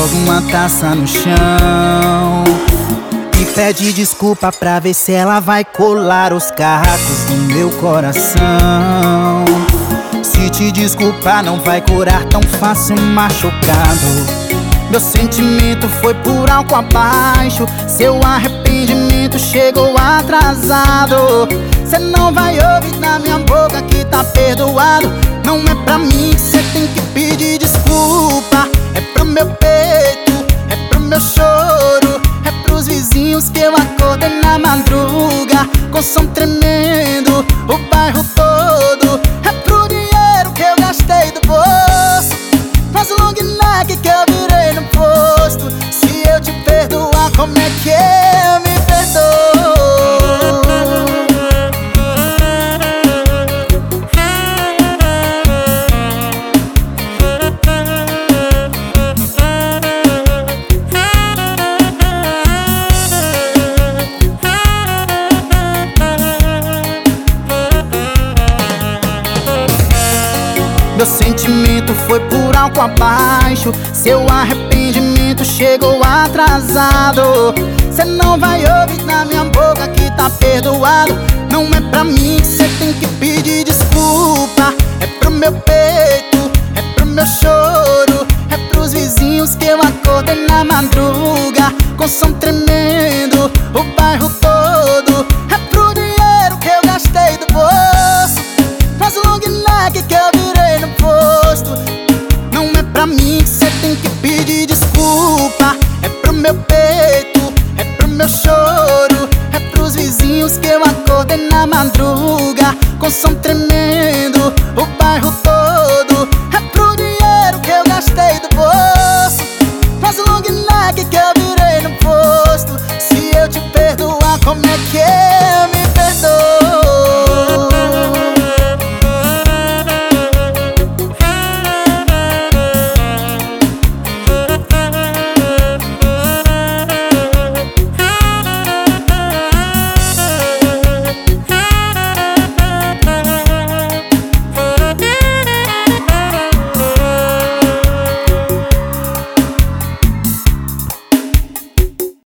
joga uma taça no chão e pede desculpa pra ver se ela vai colar os cacos do meu coração. Se te desculpar não vai curar tão fácil machucado. Meu sentimento foi por álcool abaixo, seu arrependimento chegou atrasado. Cê não vai ouvir na minha boca que tá perdoado. Não é pra mim que cê tem que pedir desculpa. É pro meu peito, é pro meu choro, é pros vizinhos que eu acordei na madruga com som tremendo, o bairro todo. É pro dinheiro que eu gastei do bolso, mas o long neck que eu virei no posto. Se eu te perdoar, como é que eu me perdoo? Meu sentimento foi por álcool abaixo, seu arrependimento chegou atrasado. Cê não vai ouvir na minha boca que tá perdoado. Não é pra mim que cê tem que pedir desculpa. É pro meu peito, é pro meu choro, é pros vizinhos que eu acordei na madruga com som tremendo, o bairro todo. É pro dinheiro que eu gastei do bolso, mas o long neck que eu virei no posto. Não é pra mim que cê tem que pedir desculpa. É pro meu peito, é pro meu choro, é pros vizinhos que eu acordei na madruga com som tremendo, o bairro todo. É pro dinheiro que eu gastei do bolso, mas o long neck que eu virei no posto. Se eu te perdoar, como é que é?